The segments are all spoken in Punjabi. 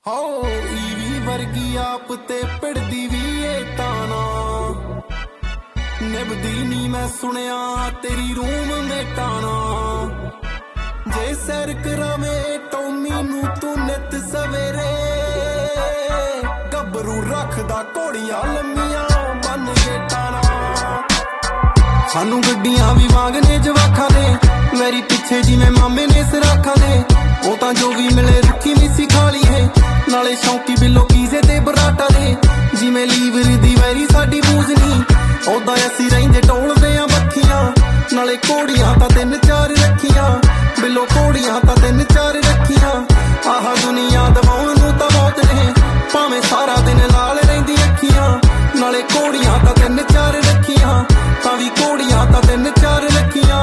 ਹੋ ਈਵੀ ਵਰਗੀ ਆਪ ਤੇ ਪਿੜਦੀ ਵੀ ਏ ਤਾਣਾ ਨਿਭਦੀ ਨੀ ਮੈਂ ਸੁਣਿਆ ਤੇਰੀ ਰੂਮ ਮੇਟਾਣਾ ਜੇ ਸੈਰ ਕਰਾਵੇਂ ਟੋਮੀ ਨੂੰ ਤੂੰ ਨਿਤ ਸਵੇਰੇ ਗੱਭਰੂ ਰੱਖਦਾ ਘੋੜੀਆਂ ਲੰਮੀਆਂ ਬੰਨ ਕੇ ਟਾਣਾ ਸਾਨੂੰ ਗੱਡੀਆਂ ਵੀ ਵਾਂਗਨੇ ਜਵਾਖਾਂ ਦੇ ਮੇਰੀ ਪਿੱਛੇ ਜਿਵੇਂ ਮਾਮੇ ਨੇ ਸਰਾਖਾਂ ਦੇ ਉਹ ਤਾਂ ਜੋ ਵੀ ਮਿਲੇ ਰੁੱਖੀ ਮਿੱਸੀ ਖਾ ਲਈਏ ਨਾਲੇ ਸ਼ੌਂਕੀ ਬਿੱਲੋ ਕੀਜ਼ੇ ਤੇ ਬਰਾਟਾ ਦੇ ਜਿਵੇਂ ਲੀਵਰ ਦੀ ਵੈਰੀ ਸਾਡੀ ਬੂਝ ਨੀ ਉਦਾਂ ਅਸੀਂ ਰਹਿੰਦੇ ਟੋਲਦੇ ਆ ਬੱਖੀਆਂ ਨਾਲੇ ਘੋੜੀਆਂ ਤਾਂ 3-4 ਰੱਖੀਆਂ ਬਿੱਲੋ ਘੋੜੀਆਂ ਤਾਂ 3-4 ਰੱਖੀਆਂ ਆਹ ਦੁਨੀਆ ਦਵਾਉਣ ਨੂੰ ਤਾਂ ਬਹੁਤ ਨੇ ਭਾਵੇਂ ਸਾਰਾ ਦਿਨ ਲਾਲ ਰਹਿੰਦੀ ਅੱਖੀਆਂ ਨਾਲੇ ਘੋੜੀਆਂ ਤਾਂ 3-4 ਰੱਖੀਆਂ ਤਾਂ ਵੀ ਘੋੜੀਆਂ ਤਾਂ 3-4 ਰੱਖੀਆਂ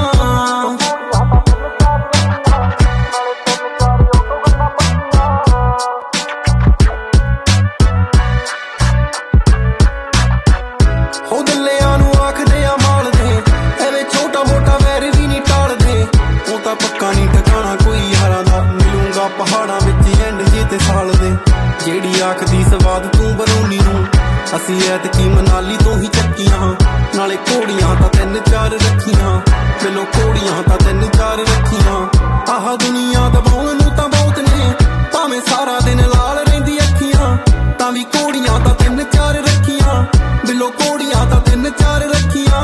ਪਹਾੜਾਂ ਵਿੱਚ ਐਂਡ ਜੇ ਤੇ ਸਾਲ ਦੇ ਜਿਹੜੀ ਆਖਦੀ ਸਵਾਦ ਤੂੰ ਬਰੂਨੀ ਨੂੰ ਅਸੀਂ ਐਤਕੀ ਮਨਾਲੀ ਤੋਂ ਹੀ ਚੱਕੀਆਂ ਨਾਲੇ ਘੋੜੀਆਂ ਤਾਂ 3-4 ਰੱਖੀਆਂ ਬਿੱਲੋ ਘੋੜੀਆਂ ਤਾਂ 3-4 ਰੱਖੀਆਂ ਆਹ ਦੁਨੀਆ ਦਬਾਉਣ ਨੂੰ ਤਾਂ ਬਹੁਤ ਨੇ ਭਾਵੇਂ ਸਾਰਾ ਦਿਨ ਲਾਲ ਰਹਿੰਦੀ ਅੱਖੀਆਂ ਤਾਂ ਵੀ ਘੋੜੀਆਂ ਤਾਂ 3-4 ਰੱਖੀਆਂ ਬਿੱਲੋ ਘੋੜੀਆਂ ਤਾਂ 3-4 ਰੱਖੀਆਂ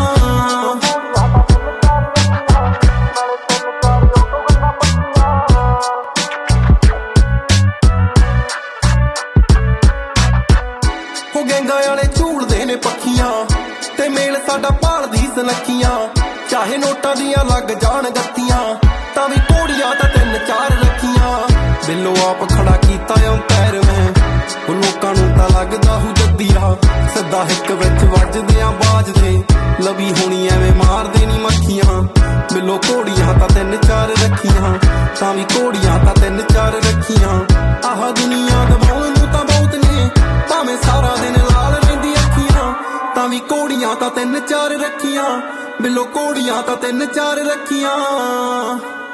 ਗੈਂਗਾ ਵਾਲੇ ਝੂਲਦੇ ਨੇ ਪੱਖੀਆਂ ਤੇ ਮੇਲ ਸਾਡਾ ਭਾਲਦੀ ਸਨੱਖੀਆਂ ਚਾਹੇ ਨੋਟਾਂ ਦੀਆਂ ਲੱਗ ਜਾਣ ਗੱਤੀਆਂ ਤਾਂ ਵੀ ਘੋੜੀਆਂ ਤਾਂ 3-4 ਰੱਖੀਆਂ ਬਿੱਲੋ ਆਪ ਖੜਾ ਕੀਤਾ ਅੰਪੈਰ ਮੈਂ ਉਹ ਲੋਕਾਂ ਨੂੰ ਤਾਂ ਲੱਗਦਾ ਹੂ ਜੱਦੀ ਆ ਸਦਾ ਹਿੱਕ ਵਿੱਚ ਵੱਜਦੇ ਆ ਬਾਜਦੇ ਲਵੀ ਹੋਣੀ ਐਵੇਂ ਮਾਰਦੇ ਨੀ ਮੱਖੀਆਂ ਬਿੱਲੋ ਘੋੜੀਆਂ ਤਾਂ 3-4 ਰੱਖੀਆਂ ਤਾਂ ਵੀ ਘੋੜੀਆਂ ਤਾਂ 3-4 ਰੱਖੀਆਂ ਆਹ ਦੁਨੀਆ ਦਬਾਉਣ ਨੂੰ ਤਾਂ ਬਹੁਤ ਨੇ ਭਾਵੇਂ ਸਾਰਾ ਦਿਨ ਲਾਲ ਰਹਿੰਦੀ ਅੱਖੀਆਂ ਤਾਂ ਵੀ ਘੋੜੀਆਂ ਤਾਂ 3-4 ਰੱਖੀਆਂ ਬਿੱਲੋ ਘੋੜੀਆਂ ਤਾਂ 3-4 ਰੱਖੀਆਂ